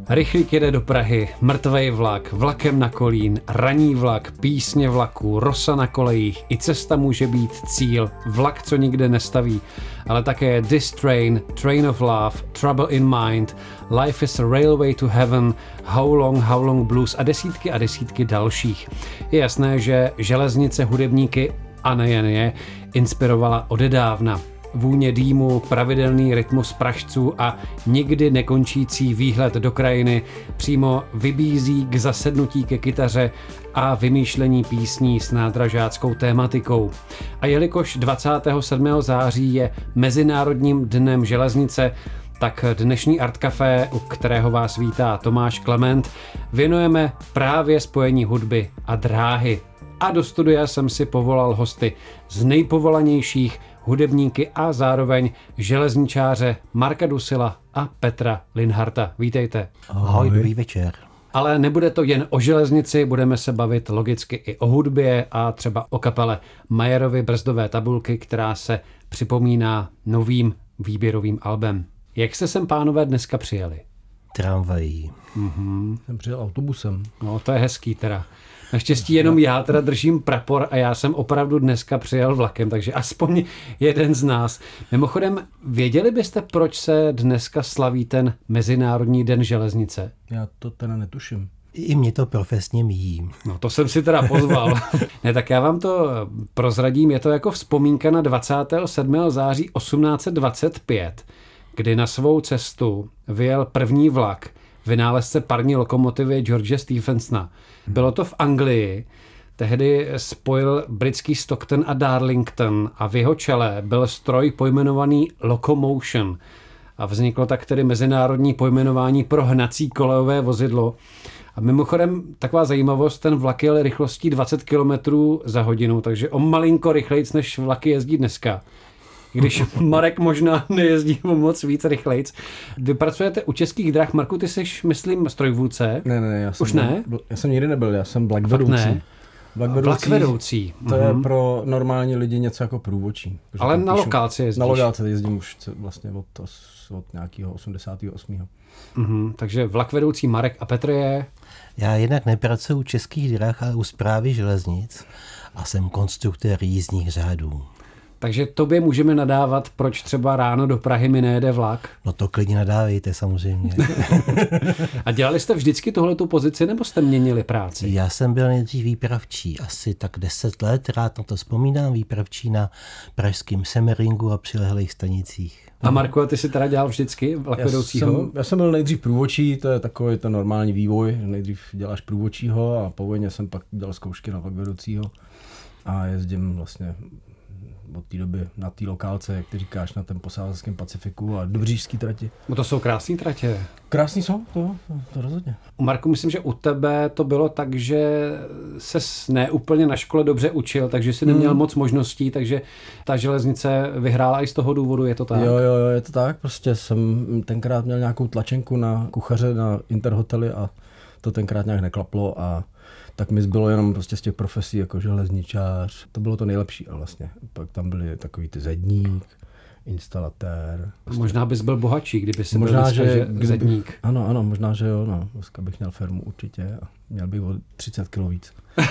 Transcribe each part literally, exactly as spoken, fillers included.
Rychlík jede do Prahy, mrtvej vlak, vlakem na Kolín, ranní vlak, písně vlaků, rosa na kolejích, i cesta může být cíl, vlak, co nikde nestaví, ale také This Train, Train of Love, Trouble in Mind, Life is a Railway to Heaven, How Long, How Long Blues a desítky a desítky dalších. Je jasné, že železnice hudebníky, a nejen je, inspirovala odedávna. Vůně dýmu, pravidelný rytmus pražců a nikdy nekončící výhled do krajiny přímo vybízí k zasednutí ke kytaře a vymýšlení písní s nádražáckou tématikou. A jelikož dvacátého sedmého září je Mezinárodním dnem železnice, tak dnešní Art Café, u kterého vás vítá Tomáš Klement, věnujeme právě spojení hudby a dráhy. A do studia jsem si povolal hosty z nejpovolanějších hudebníky a zároveň železničáře Marka Dusila a Petra Linharta. Vítejte. Ahoj, dobrý večer. Ale nebude to jen o železnici, budeme se bavit logicky i o hudbě a třeba o kapele Majerovy brzdové tabulky, která se připomíná novým výběrovým albem. Jak jste sem, pánové, dneska přijeli? Tramvají. Mhm. Jsem přijel autobusem. No, to je hezký teda. Naštěstí jenom já teda držím prapor a já jsem opravdu dneska přijel vlakem, takže aspoň jeden z nás. Mimochodem, věděli byste, proč se dneska slaví ten Mezinárodní den železnice? Já to teda netuším. I mě to profesně míjí. No to jsem si teda pozval. Ne, tak já vám to prozradím, je to jako vzpomínka na dvacátého sedmého září osmnáct set dvacet pět, kdy na svou cestu vyjel první vlak vynálezce parní lokomotivy George Stephensona. Bylo to v Anglii, tehdy spojil britský Stockton a Darlington a v jeho čele byl stroj pojmenovaný Locomotion. A vzniklo tak tedy mezinárodní pojmenování pro hnací kolejové vozidlo. A mimochodem taková zajímavost, ten vlak jel rychlostí dvacet kilometrů za hodinu, takže o malinko rychlejc, než vlaky jezdí dneska. Když Marek možná nejezdí o moc víc rychlejc. Vy pracujete u Českých drah. Marku, ty jsi, myslím, strojvůdce? Ne, ne, já jsem, Už ne? Byl, já jsem nikdy nebyl, já jsem vlak vedoucí. Ne. Vlak vedoucí, vlak vedoucí. To uhum. je pro normální lidi něco jako průvodčí. Ale na lokálce jezdíš. Na lokálce jezdím už vlastně od, od nějakého osmdesátého osmého Uhum. Takže vlak vedoucí Marek a Petr je... Já jednak nepracuji u Českých drah, ale u Správy železnic a jsem konstruktér jízdních řádů. Takže tobě můžeme nadávat, proč třeba ráno do Prahy mi nejede vlak? No to klidně nadávejte samozřejmě. A dělali jste vždycky tuhletu pozici, nebo jste měnili práci? Já jsem byl nejdřív výpravčí, asi tak deset let, rád na to vzpomínám, výpravčí na pražském Semeringu a přilehlých stanicích. A Marku, a ty jsi teda dělal vždycky vlak já vedoucího? Jsem, já jsem byl nejdřív průvodčí, to je takový ten normální vývoj, nejdřív děláš průvodčího a po vojně jsem pak dělal zkoušky na vlak vedoucího a jezdím vlastně od té doby na té lokálce, jak ty říkáš, na ten posádském Pacifiku a dobřížský trati. No to jsou krásné tratě. Krásný jsou, to, to, to rozhodně. U Marku, myslím, že u tebe to bylo tak, že ses ne úplně na škole dobře učil, takže jsi neměl hmm. moc možností, takže ta železnice vyhrála i z toho důvodu, je to tak? Jo, jo, jo, je to tak, prostě jsem tenkrát měl nějakou tlačenku na kuchaře na Interhotely a to tenkrát nějak neklaplo a tak mi zbylo jenom prostě z těch profesí jako železničář. To bylo to nejlepší a vlastně. Pak tam byli takový ty zedník, instalatér. Prostě. Možná bys byl bohatší, kdyby si možná, byl dneska, že, že zedník. Ano, ano, možná, že jo. No. Dneska bych měl firmu určitě a měl bych o třicet kilo víc.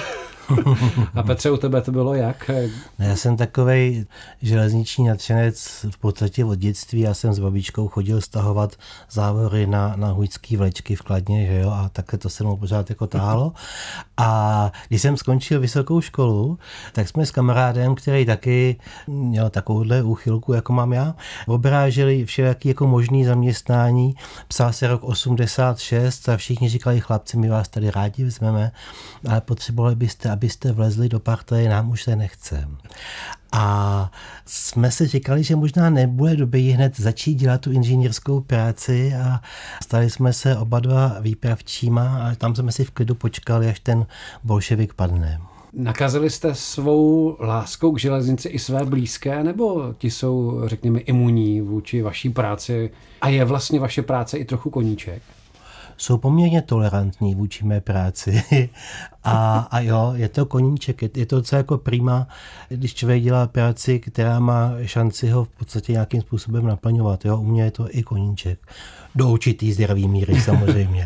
A Petře, u tebe to bylo jak? No, já jsem takovej železniční nadšenec v podstatě od dětství. Já jsem s babičkou chodil stahovat závory na, na hujský vlečky v Kladně, že jo, a takhle to se mnou pořád jako táhlo. A když jsem skončil vysokou školu, tak jsme s kamarádem, který taky měl takovouhle úchylku, jako mám já, obráželi všelijaký jako možný zaměstnání. Psal se rok osmdesát šest a všichni říkali, chlapci, my vás tady rádi vezmeme, ale potřebovali byste, abyste vlezli do partaje, nám už se nechce. A jsme si říkali, že možná nebude doby hned začít dělat tu inženýrskou práci a stali jsme se oba dva výpravčíma a tam jsme si v klidu počkali, až ten bolševik padne. Nakazili jste svou láskou k železnici i své blízké, nebo ti jsou, řekněme, imunní vůči vaší práci a je vlastně vaše práce i trochu koníček? jsou poměrně tolerantní vůči mé práci. a, a jo, je to koníček, je, je to docela jako prima, když člověk dělá práci, která má šanci ho v podstatě nějakým způsobem naplňovat. Jo? U mě je to i koníček. Do určitý zdravý míry samozřejmě.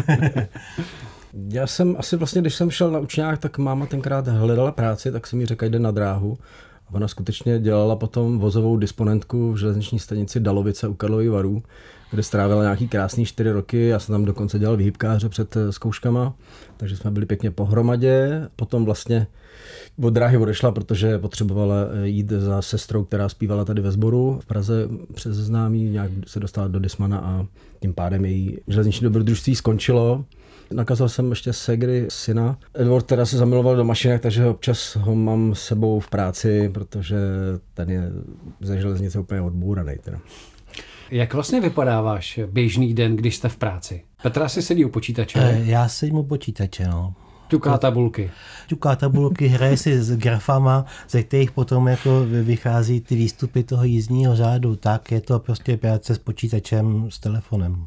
Já jsem asi vlastně, když jsem šel na učňák, tak máma tenkrát hledala práci, tak jsem mi řekla, jde na dráhu. A ona skutečně dělala potom vozovou disponentku v železniční stanici Dalovice u Karlových Varů, kde strávila nějaký krásný čtyři roky. Já jsem tam dokonce dělal výhybkáře před zkouškama, takže jsme byli pěkně pohromadě. Potom vlastně od dráhy odešla, protože potřebovala jít za sestrou, která zpívala tady ve sboru v Praze přes známí, nějak se dostala do Dismana a tím pádem její železniční dobrodružství skončilo. Nakazal jsem ještě ségry syna. Edward teda se zamiloval do mašinek, takže občas ho mám s sebou v práci, protože ten je ze železnice úplně odbouranej. Teda. Jak vlastně vypadá váš běžný den, když jste v práci? Petra si sedí u počítače. Já sedím u počítače, no. Ťuká tabulky. Ťuká tabulky, hraje si s grafama, ze kterých potom jako vychází ty výstupy toho jízdního řádu. Tak je to prostě práce s počítačem, s telefonem.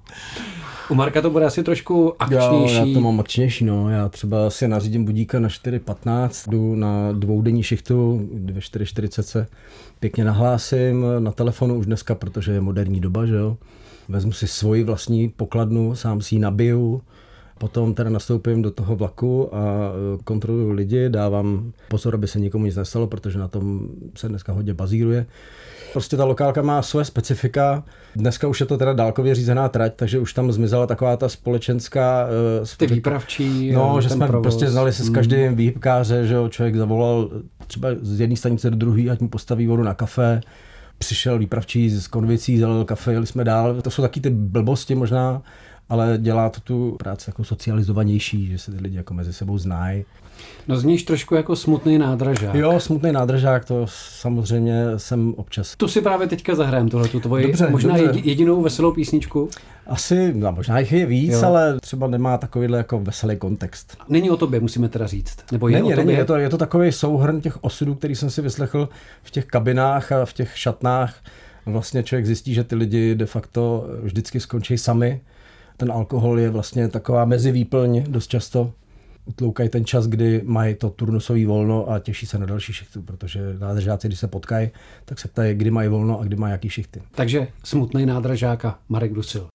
U Marka to bude asi trošku akčnější. Já, já to mám akčnější, no. Já třeba si nařídím budíka na čtyři patnáct, jdu na dvoudenní šichtu, ve čtyři čtyřicet se pěkně nahlásím na telefonu už dneska, protože je moderní doba, že jo. Vezmu si svoji vlastní pokladnu, sám si ji nabiju, potom teda nastoupím do toho vlaku a kontroluju lidi, dávám pozor, aby se nikomu nic nestalo, protože na tom se dneska hodně bazíruje. Prostě ta lokálka má své specifika. Dneska už je to teda dálkově řízená trať, takže už tam zmizela taková ta společenská... Ty výpravčí. No, že jsme provoz. Prostě znali se s každým výhybkáře, že jo, člověk zavolal třeba z jedné stanice do druhé, ať mu postaví vodu na kafe. Přišel výpravčí z konvicí, zalil kafe, jeli jsme dál. To jsou taky ty blbosti možná, ale dělá to tu práci jako socializovanější, že se ty lidi jako mezi sebou znají. No zníš trošku jako smutný nádražák. Jo, smutný nádražák, to samozřejmě jsem občas. Tu si právě teďka zahrajem, tohle tu tvoji dobře, možná dobře. jedinou veselou písničku. Asi, no, možná jich je víc, jo. Ale třeba nemá takovýhle jako veselý kontext. Není o tobě, musíme teda říct. Nebo je není, o tobě? Není, je to, je to takový souhrn těch osudů, který jsem si vyslechl v těch kabinách a v těch šatnách. Vlastně člověk zjistí, že ty lidi de facto vždycky skončí sami. Ten alkohol je vlastně taková mezivýplň dost často. Utloukají ten čas, kdy mají to turnusový volno a těší se na další šichtu, protože nádražáci, když se potkají, tak se ptají, kdy mají volno a kdy mají jaký šichty. Takže smutný nádražák a Marek Dusil.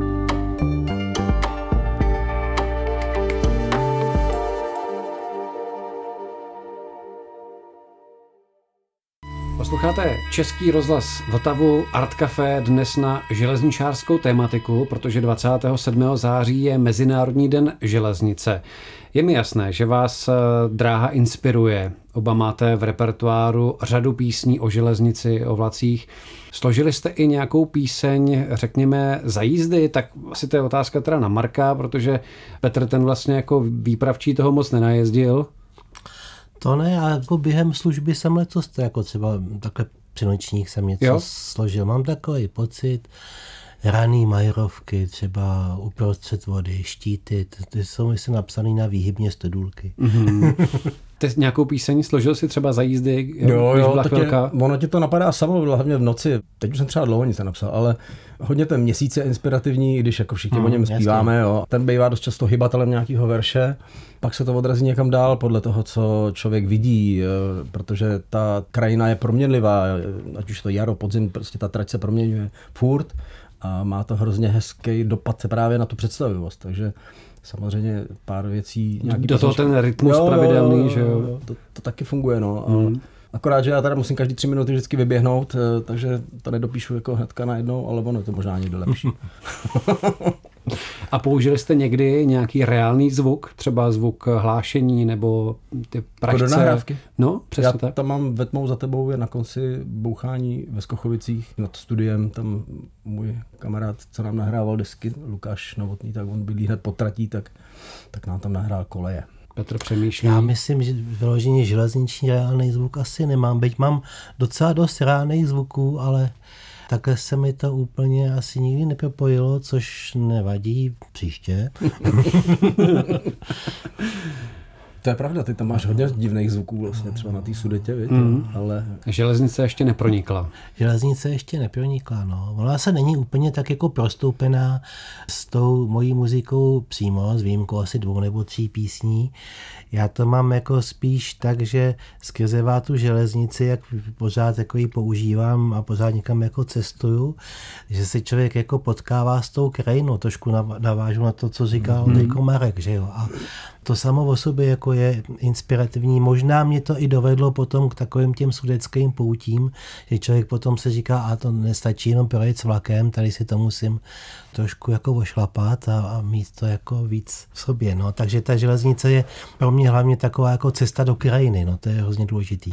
Posloucháte Český rozhlas Vltavu, Art Café, dnes na železničářskou tématiku, protože dvacátého sedmého září je Mezinárodní den železnice. Je mi jasné, že vás dráha inspiruje. Oba máte v repertoáru řadu písní o železnici, o vlacích. Složili jste i nějakou píseň, řekněme, za jízdy? Tak asi to je otázka teda na Marka, protože Petr ten vlastně jako výpravčí toho moc nenajezdil. To ne, ale jako během služby jsem letos, jako třeba takhle při nočních jsem něco jo? složil. Mám takový pocit, raný majerovky, třeba uprostřed vody, štíty, ty jsou myslím napsaný na výhybně stodůlky. Mm-hmm. Ty nějakou píseň složil si třeba za jízdy? Jo, jo, tak je, ono ti to napadá samo, hlavně v noci. Teď už jsem třeba dlouho nic nenapsal, ale hodně ten měsíc je inspirativní, když jako všichni hmm, o něm zpíváme. Jo. Ten bývá dost často hybatelem nějakého verše, pak se to odrazí někam dál podle toho, co člověk vidí, protože ta krajina je proměnlivá, ať už to jaro, podzim, prostě ta trať se proměňuje furt a má to hrozně hezký dopad právě na tu představivost, takže samozřejmě pár věcí. Do toho ten rytmus jo, pravidelný, jo, že jo. To, to taky funguje, no. Mm. Akorát, že já teda musím každý tři minuty vždycky vyběhnout, takže to nedopíšu jako hnedka najednou, ale ono je to možná někde lepší. A použili jste někdy nějaký reálný zvuk, třeba zvuk hlášení nebo ty pražce? Do nahrávky? No, přesně já tak. Tam mám ve tmou za tebou, je na konci bouchání ve Skochovicích nad studiem, tam můj kamarád, co nám nahrával desky, Lukáš Novotný, tak on bydlí hned pod tratí, tak, tak nám tam nahrál Koleje. Petr přemýšlí. Já myslím, že vyloženě železniční reálný zvuk asi nemám, byť mám docela dost reálných zvuků, ale takhle se mi to úplně asi nikdy nepropojilo, což nevadí příště. To je pravda, ty tam máš hodně divných zvuků vlastně, třeba na té Sudetě, víte, mm. ale... Železnice ještě nepronikla. Železnice ještě nepronikla, no. Ona se není úplně tak jako prostoupená s tou mojí muzikou přímo, s výjimkou asi dvou nebo tří písní. Já to mám jako spíš tak, že skrze tu železnici, jak pořád jako ji používám a pořád někam jako cestuju, že se člověk jako potkává s tou krajinou, trošku navážu na to, co říkal mm. Dejko Marek, že jo. A to samo o sobě jako je inspirativní. Možná mě to i dovedlo potom k takovým těm sudeckým poutím, že člověk potom se říká, a to nestačí jenom projet s vlakem, tady si to musím trošku jako ošlapat a, a mít to jako víc v sobě. No. Takže ta železnice je pro mě hlavně taková jako cesta do krajiny, no. To je hrozně důležitý.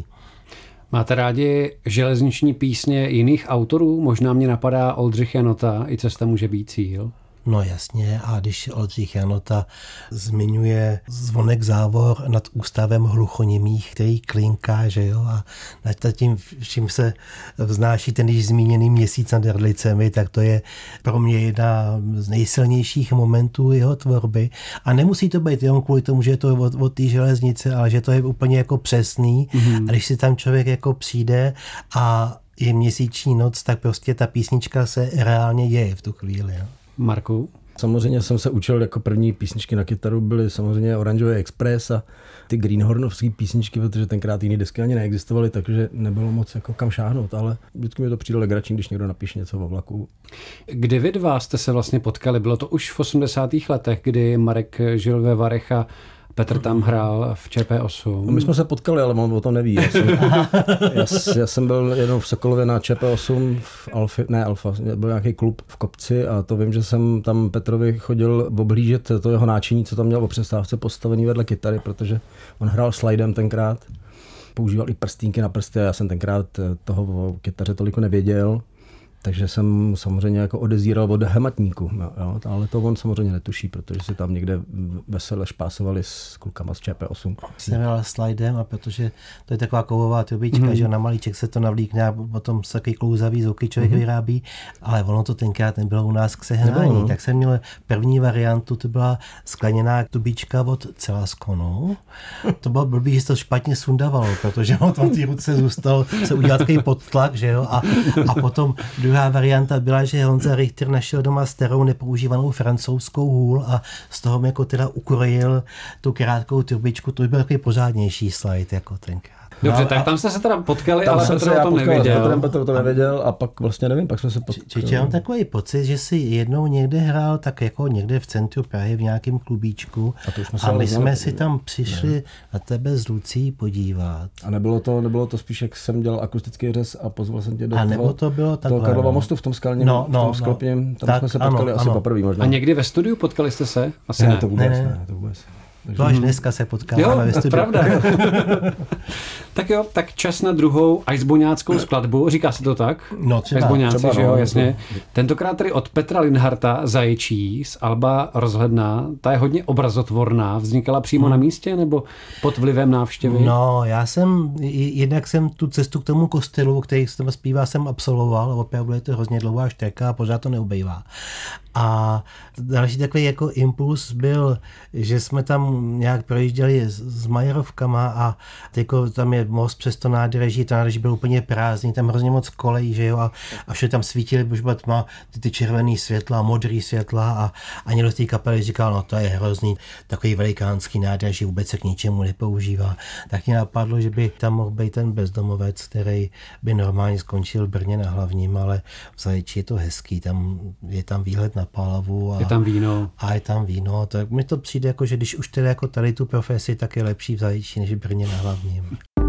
Máte rádi železniční písně jiných autorů? Možná mě napadá Oldřich Janota, I cesta může být cíl. No jasně, a když Oldřich Janota zmiňuje zvonek závor nad ústavem hluchoněmých, který klinká, že jo, a nad tím, čím se vznáší ten již zmíněný měsíc nad Erlicemi, tak to je pro mě jedna z nejsilnějších momentů jeho tvorby. A nemusí to být jenom kvůli tomu, že je to od, od té železnice, ale že to je úplně jako přesný. Mm-hmm. A když si tam člověk jako přijde a je měsíční noc, tak prostě ta písnička se reálně děje v tu chvíli. Jo. Marku? Samozřejmě jsem se učil, jako první písničky na kytaru byly samozřejmě Oranžový Express a ty Greenhornovské písničky, protože tenkrát jiný desky ani neexistovaly, takže nebylo moc jako kam šáhnout, ale vždycky mi to přijde legrační, když někdo napíše něco o vlaku. Kdy vy dva jste se vlastně potkali? Bylo to už v osmdesátých letech, kdy Marek žil ve Varech a Petr tam hrál v Č P osm. No my jsme se potkali, ale on o tom neví. Já jsem, já, já jsem byl jednou v Sokolově na Č P osm, v Alfa, ne Alfa, byl nějaký klub v Kopci a to vím, že jsem tam Petrovi chodil oblížet to jeho náčiní, co tam měl o přestávce postavený vedle kytary, protože on hrál slidem tenkrát, používal i prstínky na prsty a já jsem tenkrát toho o kytaře toliko nevěděl. Takže jsem samozřejmě jako odezíral od hematníku, jo, ale to on samozřejmě netuší, protože si tam někde vesele špásovali s klukama z Č P osm. Jsem hrál slidem a protože to je taková kovová trubička, mm-hmm. že na malíček se to navlíkne a potom se takový klouzavý zvuky člověk mm-hmm. vyrábí, ale ono to tenkrát nebylo u nás k sehnání, nebylo, no. Tak jsem měl první variantu, to byla skleněná trubička od Celaskonu. To bylo blbý, že se to špatně sundavalo, protože on tam v té ruce zůstal se udělat takový podtlak, že jo, a, a potom druhá varianta byla, že Honza Richter našel doma starou nepoužívanou francouzskou hůl a z toho mi jako teda ukrojil tu krátkou trubičku, to by byl takový pořádnější slide jako tenkrát. Dobře, no, tak tam jste se teda potkali, tam ale Petr o tom nevěděl. Petr to nevěděl a pak vlastně nevím, pak jsme se potkali. Čiže mám takový pocit, že si jednou někde hrál tak jako někde v centru Prahy v nějakém klubíčku a, to jsme a my jsme si tam přišli ne. na tebe s Lucí podívat. A nebylo to, nebylo to spíš, jak jsem dělal akustický řez a pozval jsem tě do a nebo toho, to bylo takhle, toho Karlova mostu v tom skalním, no, no, v tom sklopním, tam tak, jsme se potkali ano, asi ano. poprvé možná. A někdy ve studiu potkali jste se? Asi ne. Ne, to vůbec ne, ne. ne, to vůbec. To až dneska se potkáváme ve studiu. Pravda. Tak jo, tak čas na druhou ajzboňáckou skladbu, říká se to tak? No třeba. Ajzboňáci, třeba, že jo, no, jasně. To... Tentokrát tedy od Petra Linharta Zaječí z alba Rozhledna, ta je hodně obrazotvorná, vznikala přímo hmm. na místě nebo pod vlivem návštěvy? No, já jsem, jednak jsem tu cestu k tomu kostelu, který jsem zpívá, jsem absolvoval, opravdu je to hrozně dlouhá štěka a pořád to neubejvá. A další takový jako impuls byl, že jsme tam nějak projížděli s, s Majerovkama a tyko, tam je most přes to nádraží, to nádraží byl úplně prázdný, tam hrozně moc kolejí, že jo, a, a všude tam svítily božba tma, ty, ty červený světla, modrý světla a, a někdo z té kapely říkal, no to je hrozný, takový velikánský nádraží, vůbec se k ničemu nepoužívá. Tak mě napadlo, že by tam mohl být ten bezdomovec, který by normálně skončil v Brně na Hlavním, ale v Zaječí je to hezký, tam je tam výhled na Pálavu a je tam víno. A je tam víno, tak mi to přijde jako, že když už tedy jako tady tu profesi, tak je lepší v Zaječí než v Brně na Hlavním.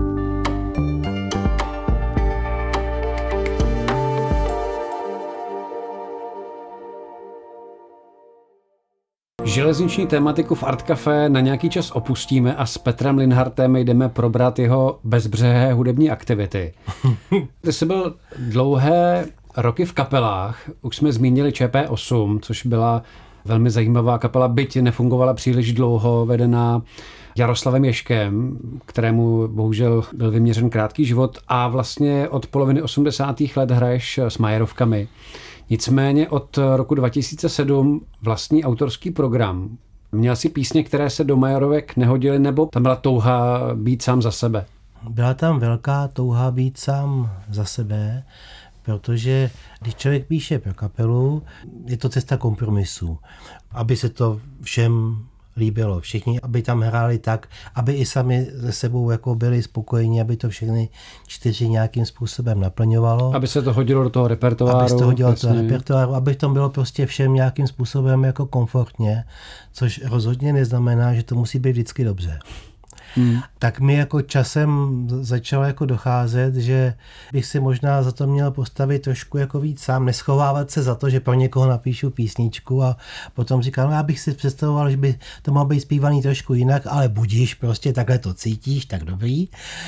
Železniční tématiku v Art Café na nějaký čas opustíme a s Petrem Linhartem jdeme probrat jeho bezbřehé hudební aktivity. Ty jsi byl dlouhé roky v kapelách, už jsme zmínili Č P osm, což byla velmi zajímavá kapela, byť nefungovala příliš dlouho, vedená Jaroslavem Ježkem, kterému bohužel byl vyměřen krátký život a vlastně od poloviny osmdesátých let hraješ s Majerovkami. Nicméně od roku dva tisíce sedm vlastní autorský program. Měl jsi písně, které se do Majorovek nehodily, nebo tam byla touha být sám za sebe? Byla tam velká touha být sám za sebe, protože když člověk píše pro kapelu, je to cesta kompromisu, aby se to všem líbilo. Všichni, aby tam hráli tak, aby i sami se sebou jako byli spokojení, aby to všechny čtyři nějakým způsobem naplňovalo. Aby se to hodilo do toho repertoáru. Aby se to hodilo do toho repertoáru, aby to bylo prostě všem nějakým způsobem jako komfortně, což rozhodně neznamená, že to musí být vždycky dobře. Hmm. Tak mi jako časem začalo jako docházet, že bych si možná za to měl postavit trošku jako víc sám, neschovávat se za to, že pro někoho napíšu písničku a potom říkám, no já bych si představoval, že by to mohlo být zpívaný trošku jinak, ale budíš, prostě takhle to cítíš, tak dobrý.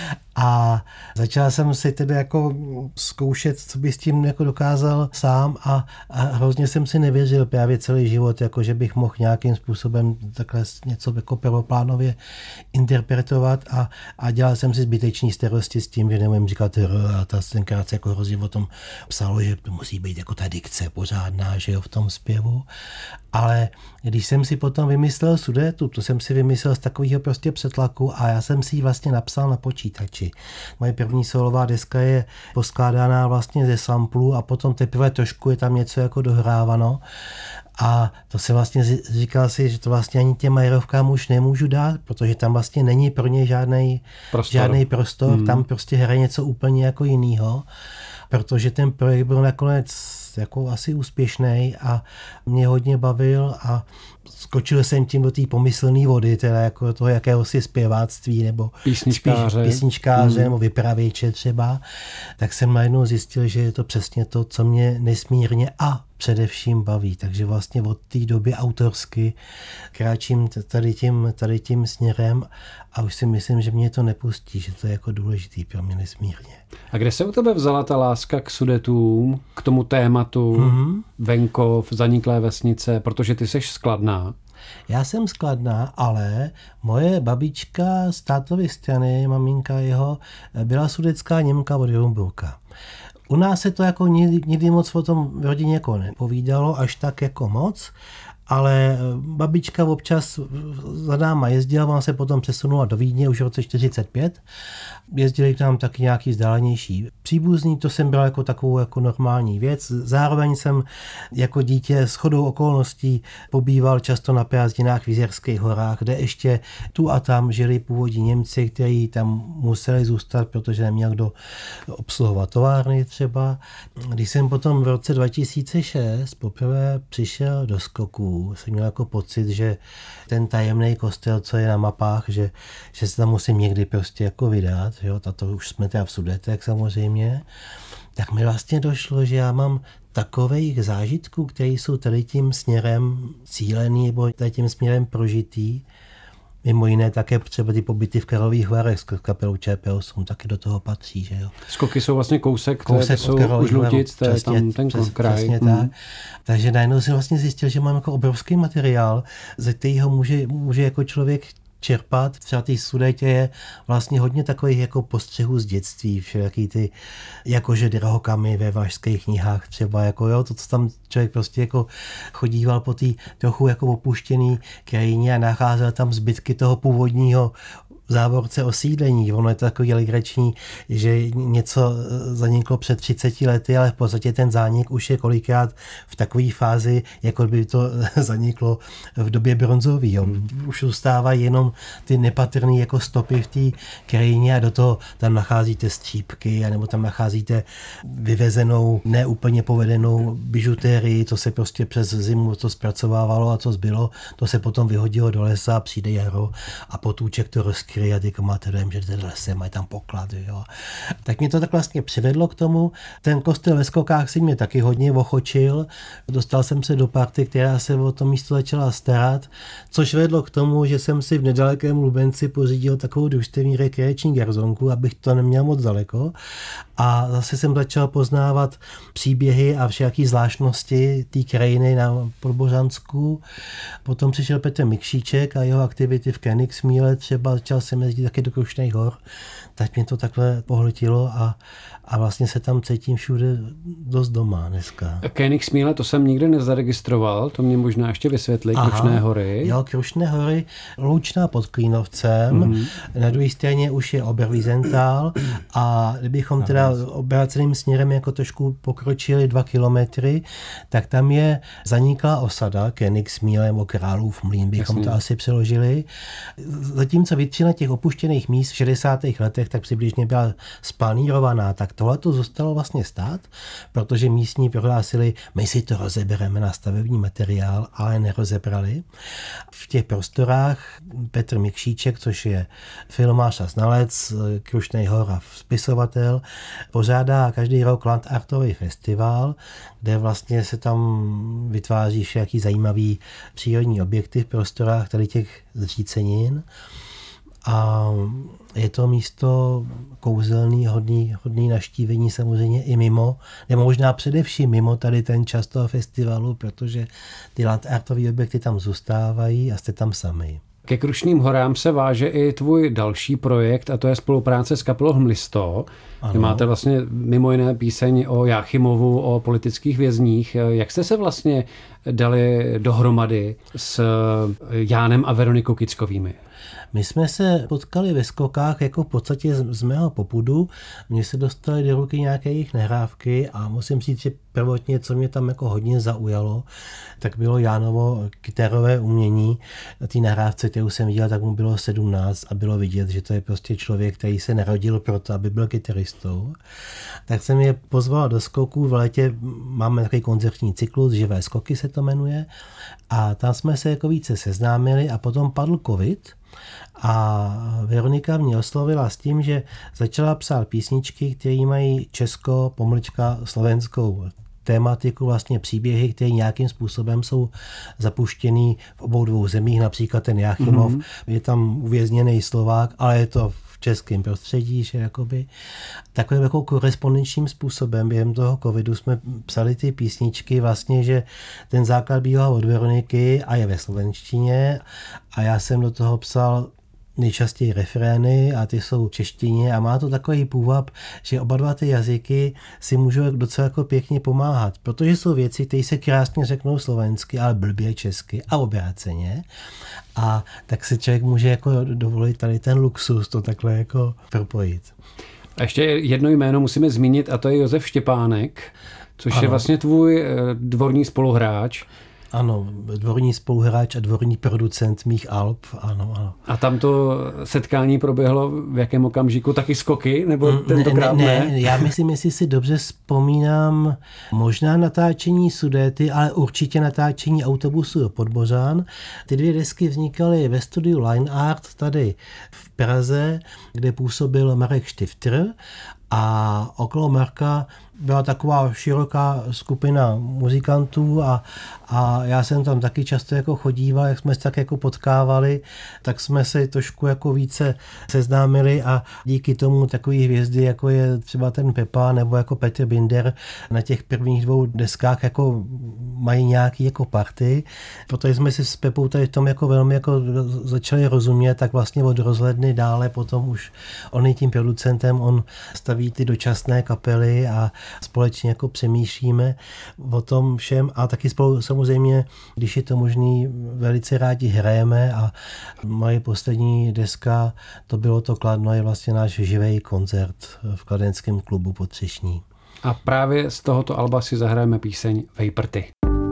A začal jsem si tedy jako zkoušet, co by s tím jako dokázal sám a, a hrozně jsem si nevěřil právě celý život, jako že bych mohl nějakým způsobem takhle něco jako prvoplánově interpretovat a, a dělal jsem si zbytečný starosti s tím, že nemůžu říkat r a ta tenkrát se jako hrozně o tom psalo, že to musí být jako ta dikce pořádná, že jo, v tom zpěvu. Ale když jsem si potom vymyslel sudetu, to jsem si vymyslel z takového prostě přetlaku a já jsem si ji vlastně napsal na počítači. Moje první solová deska je poskládaná vlastně ze samplů a potom teprve trošku je tam něco jako dohrávano. A to se vlastně říkal si, že to vlastně ani těm Majorovkám už nemůžu dát, protože tam vlastně není pro ně žádný prostor. Žádný prostor. Hmm. Tam prostě hraje něco úplně jako jinýho, protože ten projekt byl nakonec jako asi úspěšný a mě hodně bavil a skočil jsem tím do té pomyslné vody, teda jako toho jakéhosi zpěváctví nebo písničkáře, písničkáře mm. nebo vypravěče třeba, tak jsem najednou zjistil, že je to přesně to, co mě nesmírně a především baví. Takže vlastně od té doby autorsky kráčím tady tím, tady tím směrem a už si myslím, že mě to nepustí, že to je jako důležitý pro mě nesmírně. A kde se u tebe vzala ta láska k Sudetům, k tomu tématu mm-hmm. venkov, zaniklé vesnice, protože ty seš z Kladna? Já jsem z Kladna, ale moje babička z tátovy strany, maminka jeho, byla sudetská Němka od Rumburka. U nás se to jako nikdy, nikdy moc o tom v rodině jako nepovídalo, až tak jako moc, ale babička občas za náma jezdila, ona se potom přesunula do Vídně už v roce čtyřicet pět. Jezdili k nám taky nějaký vzdálenější příbuzní, to jsem bral jako takovou jako normální věc. Zároveň jsem jako dítě shodou okolností pobýval často na prázdninách v Jizerských horách, kde ještě tu a tam žili původní Němci, kteří tam museli zůstat, protože neměl kdo obsluhovat továrny třeba. Když jsem potom v roce dva tisíce šest poprvé přišel do Skoků, jsem měl jako pocit, že ten tajemný kostel, co je na mapách, že, že se tam musím někdy prostě jako vydat, jo, tato už jsme teda v Sudetech samozřejmě, tak mi vlastně došlo, že já mám takových zážitků, které jsou tady tím směrem cílený nebo tady tím směrem prožitý. Mimo jiné také třeba ty pobyty v Karlových Varech s kapelou Č P osm taky do toho patří, že jo. Skoky jsou vlastně kousek, kousek jsou už Lutic, to je tam ten přes, kraj. Přesně mm. tak. Takže najednou jsem vlastně zjistil, že mám jako obrovský materiál, ze kterého může, může jako člověk čerpat. Třeba té Sudetě je vlastně hodně takových jako postřehů z dětství, všelijaký ty jakože drahokamy ve vašských knihách třeba, jako jo, to, co tam člověk prostě jako chodíval po té trochu jako opuštěný krajině a nacházel tam zbytky toho původního v závorce osídlení. Ono je to takový legrační, že něco zaniklo před třiceti lety, ale v podstatě ten zánik už je kolikrát v takové fázi, jako by to zaniklo v době bronzové. Hmm. Už zůstávají jenom ty nepatrné jako stopy v té krajině a do toho tam nacházíte střípky, anebo tam nacházíte vyvezenou, neúplně povedenou bižutérii, to se prostě přes zimu to zpracovávalo a co zbylo, to se potom vyhodilo do lesa, přijde jaro a potůček to rozkryje a teďka máte dojem, že ten lesem mají tam poklad. Jo. Tak mě to tak vlastně přivedlo k tomu. Ten kostel ve Skokách si mě taky hodně ochočil. Dostal jsem se do party, která se o to místo začala starat, což vedlo k tomu, že jsem si v nedalekém Lubenci pořídil takovou družstevní rekreační garzonku, abych to neměl moc daleko. A zase jsem začal poznávat příběhy a všelijaký zvláštnosti té krajiny na Podbořansku. Potom přišel Petr Mikšíček a jeho aktivity v Königsmühle, třeba začal jsem jezdil taky do Krušných hor, tak mě to takhle pohltilo a, a vlastně se tam cítím všude dost doma dneska. Königsmühle, to jsem nikdy nezaregistroval, to mě možná ještě vysvětlí, Krušné hory. Jo, Krušné hory, Loučná pod Klínovcem, mm-hmm. na druhé straně už je Oberwiesenthal a kdybychom teda obráceným směrem jako trošku pokročili dva kilometry, tak tam je zaniklá osada Königsmühle nebo Králův mlýn, bychom Jasně. to asi přeložili. Zatímco většina těch opuštěných míst v šedesátých letech tak přibližně byla splanírovaná, tak tohle to zůstalo vlastně stát, protože místní prohlásili, my si to rozebereme na stavební materiál, ale nerozebrali. V těch prostorách Petr Mikšíček, což je filmář a znalec, Krušných hor a spisovatel, pořádá každý rok Landartový festival, kde vlastně se tam vytváří všaký zajímavý přírodní objekty v prostorách tady těch zřícenin. A je to místo kouzelný, hodný, hodný naštívení samozřejmě i mimo, nebo možná především mimo tady ten čas toho festivalu, protože ty landartové objekty tam zůstávají a jste tam sami. Ke Krušným horám se váže i tvůj další projekt a to je spolupráce s kapelou Hmlisto. Vy máte vlastně mimo jiné píseň o Jáchymovu, o politických vězních. Jak jste se vlastně dali dohromady s Jánem a Veronikou Kickovými? My jsme se potkali ve skokách jako v podstatě z, z mého popudu. Mně se dostaly do ruky nějaké jejich nahrávky a musím říct, že prvotně, co mě tam jako hodně zaujalo, tak bylo Jánovo kytarové umění. Na té nahrávce, kterou jsem viděl, tak mu bylo sedmnáct a bylo vidět, že to je prostě člověk, který se narodil proto, aby byl kytaristou. Tak jsem je pozval do skoků. V létě máme takový koncertní cyklus, Živé skoky se to jmenuje. A tam jsme se jako více seznámili a potom padl covid. A Veronika mě oslovila s tím, že začala psát písničky, které mají česko, pomlčka, slovenskou tématiku, vlastně příběhy, které nějakým způsobem jsou zapuštěný v obou dvou zemích, například ten Jáchymov, mm-hmm. je tam uvězněný Slovák, ale je to v českém prostředí, že jakoby takovým jako korespondenčním způsobem během toho covidu jsme psali ty písničky vlastně, že ten základ býval od Veroniky a je ve slovenštině a já jsem do toho psal nejčastěji refrény a ty jsou v češtině a má to takový půvab, že oba dva ty jazyky si můžou docela jako pěkně pomáhat, protože jsou věci, které se krásně řeknou slovensky, ale blbě česky a obráceně. A tak se člověk může jako dovolit tady ten luxus to takhle jako propojit. A ještě jedno jméno musíme zmínit a to je Josef Štěpánek, což ano. je vlastně tvůj dvorní spoluhráč. Ano, dvorní spoluhráč a dvorní producent mých alb, ano, ano. A tam to setkání proběhlo v jakém okamžiku? Taky skoky? Nebo tentokrát ne, ne? ne? Já myslím, jestli si dobře vzpomínám, možná natáčení Sudety, ale určitě natáčení Autobusu do Podbořán. Ty dvě desky vznikaly ve studiu Line Art tady v Praze, kde působil Marek Štifter. A okolo Marka byla taková široká skupina muzikantů a, a já jsem tam taky často jako chodíval, jak jsme se tak jako potkávali, tak jsme se trošku jako více seznámili a díky tomu takový hvězdy, jako je třeba ten Pepa nebo jako Petr Binder na těch prvních dvou deskách jako mají nějaký jako party. Protože jsme si s Pepou tady v tom jako velmi jako začali rozumět, tak vlastně od Rozhledny dále potom už on je tím producentem, on staví ty dočasné kapely a společně jako přemýšlíme o tom všem a taky spolu samozřejmě, když je to možný, velice rádi hrajeme a moje poslední deska, to bylo to Kladno, je vlastně náš živý koncert v kladenském klubu Potřešní. A právě z tohoto alba si zahrajeme píseň Vejprty.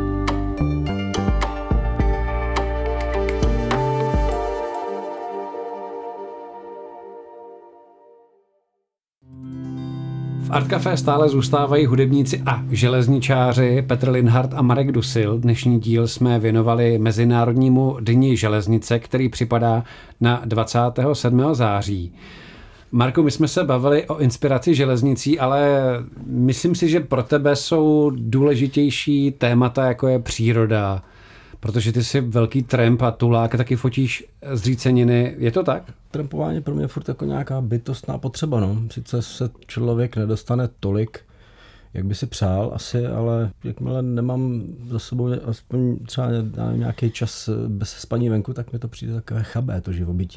V Art Café stále zůstávají hudebníci a železničáři Petr Linhart a Marek Dusil. Dnešní díl jsme věnovali Mezinárodnímu dni železnice, který připadá na dvacátého sedmého září. Marku, my jsme se bavili o inspiraci železnicí, ale myslím si, že pro tebe jsou důležitější témata, jako je příroda, protože ty jsi velký tramp a tulák a taky fotíš zříceniny. Je to tak? Trampování pro mě furt jako nějaká bytostná potřeba. No. Sice se člověk nedostane tolik, jak by si přál asi, ale jakmile nemám za sebou aspoň třeba nějaký čas bez spaní venku, tak mi to přijde takové chabé, to živobytí.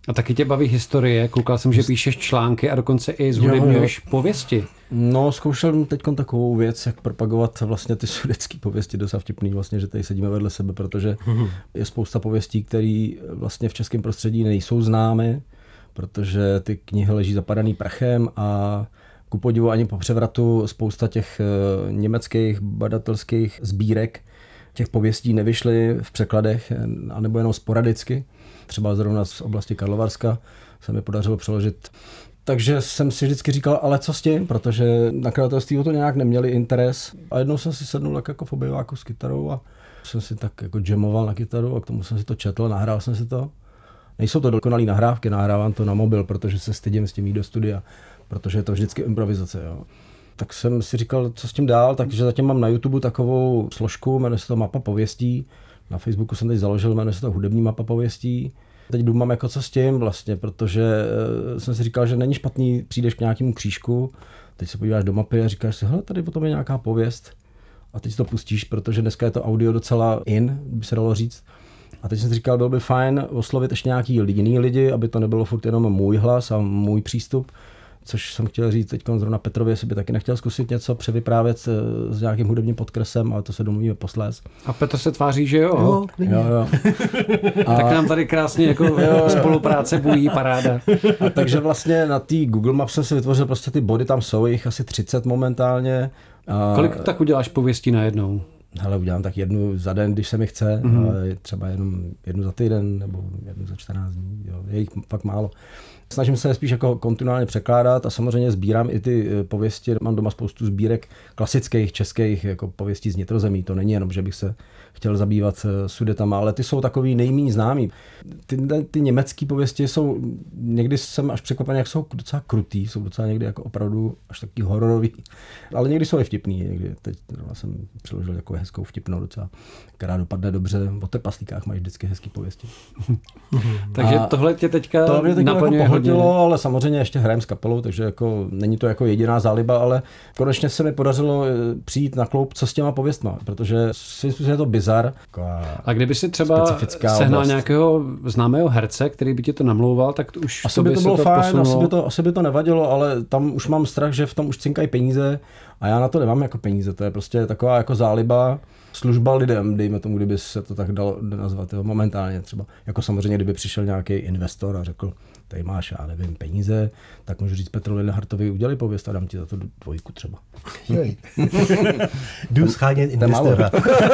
A taky tě baví historie, koukal jsem, že píšeš články a dokonce i zhudebňuješ pověsti. No, zkoušel jsem teď takovou věc, jak propagovat vlastně ty sudetské pověsti, dosa vtipný vlastně, že tady sedíme vedle sebe, protože mm-hmm. je spousta pověstí, které vlastně v českém prostředí nejsou známy, protože ty knihy leží zapadaný prachem a ku podivu ani po převratu spousta těch německých badatelských sbírek těch pověstí nevyšly v překladech, anebo jenom sporadicky. Třeba zrovna z oblasti Karlovarska se mi podařilo přeložit. Takže jsem si vždycky říkal, ale co s tím, protože nakladatelství to nějak neměli interes. A jednou jsem si sednul jako v obyváku s kytarou a jsem si tak jako jamoval na kytaru a k tomu jsem si to četl, nahrál jsem si to. Nejsou to dokonalý nahrávky, nahrávám to na mobil, protože se stydím s tím jít do studia, protože je to vždycky improvizace. Jo. Tak jsem si říkal, co s tím dál, takže zatím mám na YouTube takovou složku, jmenuje se to Mapa pověstí. Na Facebooku jsem teď založil, jmenuje se to Hudební mapa pověstí. Teď důmám jako co s tím vlastně, protože jsem si říkal, že není špatný, přijdeš k nějakému křížku, teď se podíváš do mapy a říkáš si, hele, tady o tom je nějaká pověst. A teď si to pustíš, protože dneska je to audio docela in, by se dalo říct. A teď jsem si říkal, bylo by fajn oslovit ještě nějaký jiný lidi, aby to nebylo furt jenom můj hlas a můj přístup. Což jsem chtěl říct teď zrovna Petrovi, jestli by taky nechtěl zkusit něco převyprávět s nějakým hudebním podkresem, ale to se domluvíme posléz. A Petr se tváří, že jo? Jo, jo, jo. A... Tak nám tady krásně jako jo, spolupráce bují, paráda. A takže vlastně na té Google Maps jsem si vytvořil prostě ty body, tam jsou jich asi třicet momentálně. A... Kolik tak uděláš pověstí najednou? Hele, udělám tak jednu za den, když se mi chce, mm-hmm. ale třeba jenom jednu za týden nebo jednu za čtrnáct dní, jo. Je jich fakt málo. Snažím se spíš jako kontinuálně překládat a samozřejmě sbírám i ty pověsti. Mám doma spoustu sbírek klasických českých jako pověstí z vnitrozemí. To není jenom, že bych se chtěl zabývat Sudetama, ale ty jsou takový nejméně známý. Ty, ty německé pověsti jsou, někdy jsem až překvapený, jak jsou docela krutý, jsou docela někdy jako opravdu až taky hororový, ale někdy jsou i vtipný. Někdy teď jsem přiložil jako hezkou vtipnou docela, která dopadne dobře. O trpaslíkách mají vždycky hezký pověsti. Takže tohle tě teďka to mě naplňuje jako pohodilo, ale samozřejmě ještě hrajem s kapelou, takže jako není to jako jediná záliba, ale konečně se mi podařilo přijít na kloup, co s těma pověstma, protože si myslím, že je to bizar. A kdyby si třeba sehnal oblast. Nějakého známého herce, který by ti to namlouval, tak to už asi to by, by to bylo to fajn, asi by to, asi by to nevadilo, ale tam už mám strach, že v tom už cinkají peníze a já na to nemám jako peníze, to je prostě taková jako záliba, služba lidem, dejme tomu, kdyby se to tak dalo nazvat, jo, momentálně třeba. Jako samozřejmě, kdyby přišel nějaký investor a řekl, tady máš, já nevím, peníze, tak můžu říct Petru Linhartovi, udělej pověst a dám ti za to dvojku třeba. Jdu schánět investora.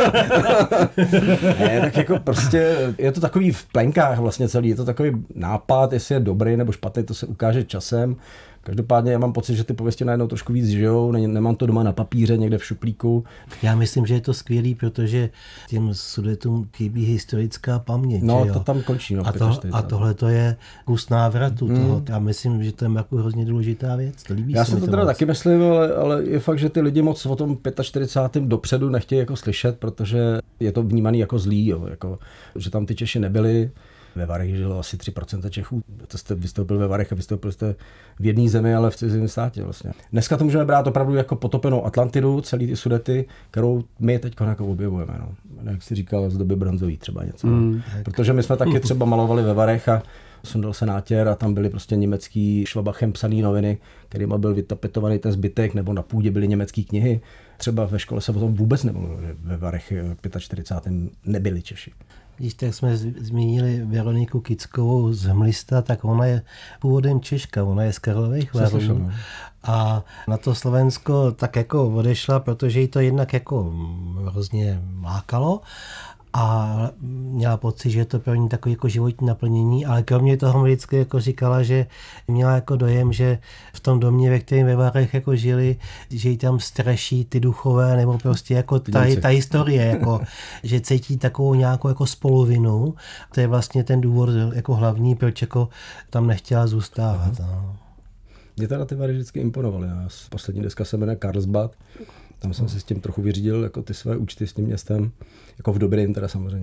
Ne, tak jako prostě je to takový v plenkách vlastně celý, je to takový nápad, jestli je dobrý nebo špatný, to se ukáže časem. Každopádně já mám pocit, že ty pověsti najednou trošku víc žijou, ne, nemám to doma na papíře, někde v šuplíku. Já myslím, že je to skvělý, protože těm Sudetům chybí historická paměť. No, jo? to tam končí. No, a, to, a tohle to je kus návratu mm. toho. Já myslím, že to je jako hrozně důležitá věc. To líbí já se si to teda moc. Taky myslím, ale, ale je fakt, že ty lidi moc o tom čtyřicátém pátém dopředu nechtějí jako slyšet, protože je to vnímaný jako zlý, jo, jako, že tam ty Češi nebyli. Ve Varech žilo asi tři procenta Čechů. To jste vystoupil ve Varech a vystoupil jste v jedné zemi, ale v cizím státě vlastně. Dneska to můžeme brát opravdu jako potopenou Atlantidu, celý ty Sudety, kterou my teď jako objevujeme. No. Jak jsi říkal, z doby bronzový třeba něco. Mm. Protože my jsme taky třeba malovali ve Varech a sundal se nátěr a tam byly prostě německý švabachem psaný noviny, kterýma byl vytapetovaný ten zbytek, nebo na půdě byly německé knihy. Třeba ve škole se o tom vůbec nemluvilo, že ve Varech čtyřicátém pátém nebyli Češi. Když tak jsme zmínili Veroniku Kickovou z Hmlista, tak ona je původem Češka, ona je z Karlových Varů. A na to Slovensko tak jako odešla, protože jí to jednak jako hrozně lákalo a měla pocit, že je to pro ní takové jako životní naplnění, ale kromě toho vždycky jako říkala, že měla jako dojem, že v tom domě, ve kterém ve Varech jako žili, že jí tam straší ty duchové, nebo prostě jako ta, ta historie, jako, že cítí takovou nějakou jako spoluvinu. To je vlastně ten důvod jako hlavní, proč jako tam nechtěla zůstávat. No. Mě teda ty Vary vždycky imponovaly. Poslední deska se jmenuje Karlsbad. Tam jsem si s tím trochu vyřídil jako ty své účty s tím městem, jako v dobrým teda samozřejmě.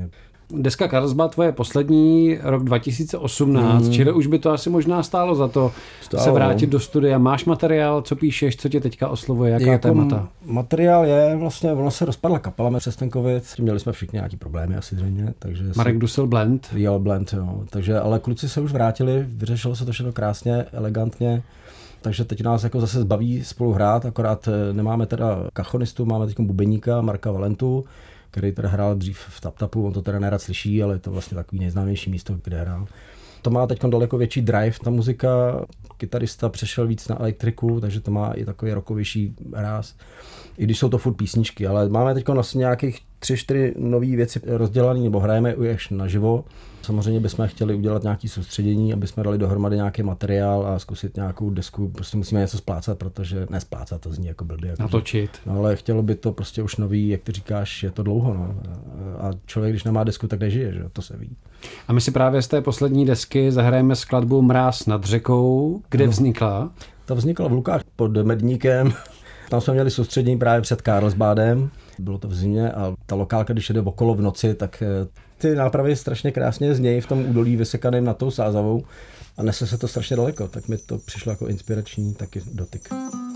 Deska Carlsbad tvoje poslední, rok dva tisíce osmnáct, hmm. čili už by to asi možná stálo za to stálo. Se vrátit do studia. Máš materiál, co píšeš, co tě teďka oslovuje, jaká jako témata? Materiál je vlastně, ono se rozpadla kapela přes ten covid, měli jsme všichni nějaký problémy asi zřejmě, takže... Marek si... Dusel Blend. Jo, Blend, jo. Takže, ale kluci se už vrátili, vyřešilo se to všechno krásně, elegantně. Takže teď nás jako zase zbaví spolu hrát, akorát nemáme teda kachonistu, máme teď bubeníka Marka Valentu, který teda hrál dřív v Tap Tapu, on to teda nerad slyší, ale je to vlastně takový nejznámější místo, kde hrál. To má teď daleko větší drive, ta muzika, kytarista přešel víc na elektriku, takže to má i takový rockovější ráz. I když jsou to furt písničky, ale máme teď vlastně nějakých tři, čtyři nové věci rozdělané, nebo hrajeme už naživo. Samozřejmě bychom chtěli udělat nějaké soustředění, aby jsme dali dohromady nějaký materiál a zkusit nějakou desku. Prostě musíme něco splácat, protože ne splácat, to zní jako blbě. Jako natočit. No, ale chtělo by to prostě už nový, jak ty říkáš, je to dlouho. No. A člověk, když nemá desku, tak nežije, že? To se ví. A my si právě z té poslední desky zahrajeme skladbu Mráz nad řekou. Kde no. vznikla? Ta vznikla v Lukách pod Medníkem. Tam jsme měli soustředění právě před Carlsbadem. Bylo to v zimě a ta lokálka, když jede okolo v noci, tak ty nápravy strašně krásně znějí v tom údolí vysekaném nad tou Sázavou a nese se to strašně daleko, tak mi to přišlo jako inspirační taky dotyk.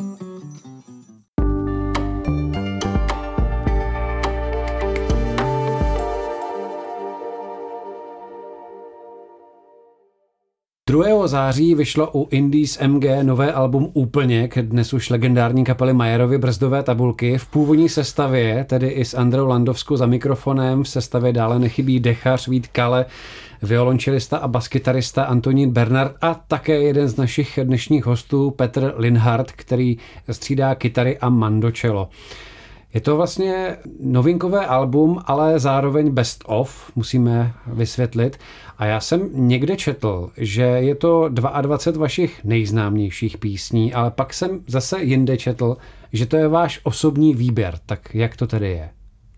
druhého září vyšlo u Indies M G nové album Úplněk, dnes už legendární kapely Majerovy brzdové tabulky. V původní sestavě, tedy i s Andreou Landovskou za mikrofonem, v sestavě dále nechybí dechař Vít Kale, violončelista a baskytarista Antonín Bernard a také jeden z našich dnešních hostů Petr Linhardt, který střídá kytary a mandocello. Je to vlastně novinkové album, ale zároveň best of, musíme vysvětlit. A já jsem někde četl, že je to dvacet dva vašich nejznámějších písní, ale pak jsem zase jinde četl, že to je váš osobní výběr. Tak jak to tedy je?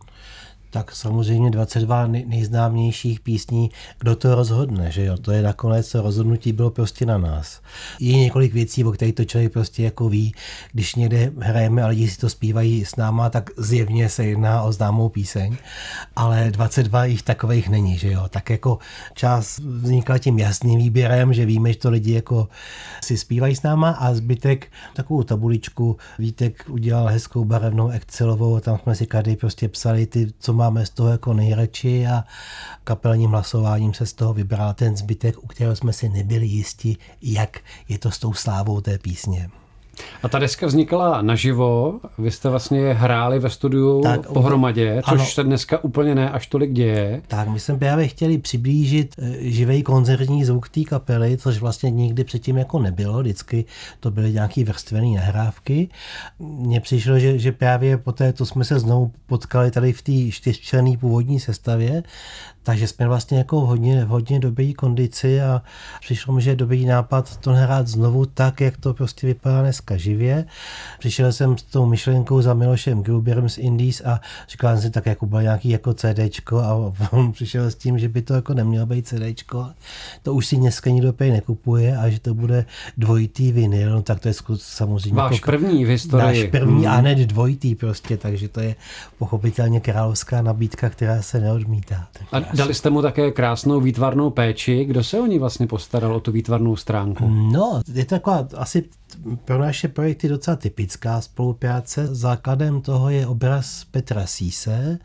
Tak samozřejmě dvacet dva nejznámějších písní, kdo to rozhodne, že jo, to je nakonec, to rozhodnutí bylo prostě na nás. Je několik věcí, o kterých to člověk prostě jako ví, když někde hrajeme a lidi si to zpívají s náma, tak zjevně se jedná o známou píseň, ale dvacet dva jich takových není, že jo, tak jako část vznikla tím jasným výběrem, že víme, že to lidi jako si zpívají s náma a zbytek takovou tabuličku Vítek udělal hezkou barevnou Excelovou, tam jsme si každý prostě psali ty, co má máme z toho jako nejradši a kapelním hlasováním se z toho vybral ten zbytek, u kterého jsme si nebyli jisti, jak je to s tou slávou té písně. A ta deska vznikala naživo, vy jste vlastně hráli ve studiu tak, pohromadě, což ano, se dneska úplně ne až tolik děje. Tak, my jsme právě chtěli přiblížit živej koncertní zvuk té kapely, což vlastně nikdy předtím jako nebylo, vždycky to byly nějaký vrstvený nahrávky. Mně přišlo, že, že právě poté, to jsme se znovu potkali tady v té čtyřčlenné původní sestavě, takže jsme vlastně jako v hodně, v hodně dobrý kondici a přišlo mi, že je dobrý nápad to nahrát znovu tak, jak to prostě vypadá dneska živě. Přišel jsem s tou myšlenkou za Milošem Gruberem z Indies a říkal jsem si tak, jako bylo nějaký jako CDčko a on přišel s tím, že by to jako nemělo být CDčko. To už si dneska nikdo pej nekupuje a že to bude dvojitý vinyl, no tak to je samozřejmě... Váš jako, první v historii. Náš první hmm. a ne dvojitý prostě, takže to je pochopitelně královská nabídka, která se neodmítá. A dali jste mu také krásnou výtvarnou péči. Kdo se o ní vlastně postaral, o tu výtvarnou stránku? No, je to taková asi pro naše projekty docela typická spolupráce. Základem toho je obraz Petra Síse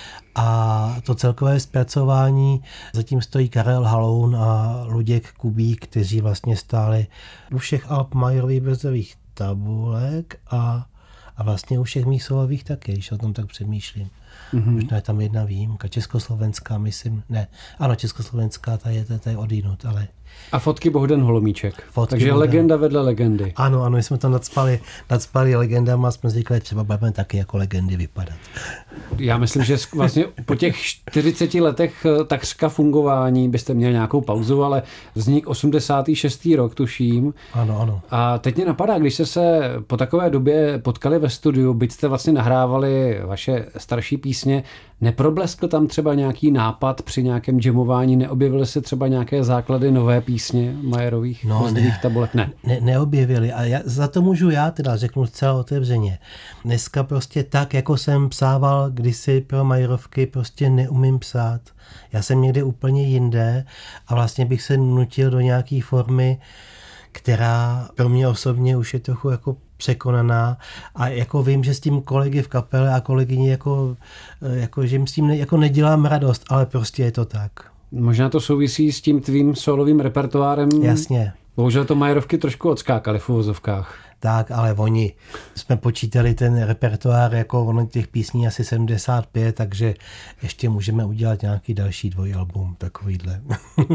a to celkové zpracování zatím stojí Karel Haloun a Luděk Kubík, kteří vlastně stáli u všech alb Majerových brzdových tabulek a, a vlastně u všech mých solových taky, když o tom tak přemýšlím. Mm-hmm. Možná je tam jedna výjimka, československá, myslím, ne, ano, československá, ta je, ta je odinut, ale... A fotky Bohdan Holomíček, fotky takže Bohdan. Legenda vedle legendy. Ano, ano, my jsme tam nadspali, nadspali legendama a jsme říkali, třeba budeme taky jako legendy vypadat. Já myslím, že vlastně po těch čtyřiceti letech takřka fungování byste měli nějakou pauzu, ale vznik osmdesátý šestý rok, tuším. Ano, ano. A teď mě napadá, když jste se po takové době potkali ve studiu, byť jste vlastně nahrávali vaše starší písně, neprobleskl tam třeba nějaký nápad při nějakém jamování, neobjevily se třeba nějaké základy nové nové písně Majerových no, Hvězdových ne, tabulek? Ne. ne. Neobjevili. A já, za to můžu já teda řeknu zcela otevřeně. Dneska prostě tak, jako jsem psával kdysi pro Majerovky, prostě neumím psát. Já jsem někde úplně jinde a vlastně bych se nutil do nějaký formy, která pro mě osobně už je trochu jako překonaná a jako vím, že s tím kolegy v kapele a kolegyni jako, jako že jim s tím ne, jako nedělám radost, ale prostě je to tak. Možná to souvisí s tím tvým solovým repertoárem. Jasně. Bohužel to Majerovky trošku odskákali v uvozovkách. Tak, ale oni, jsme počítali ten repertoár jako ono těch písní asi sedmdesát pět, takže ještě můžeme udělat nějaký další dvojalbum takovýhle.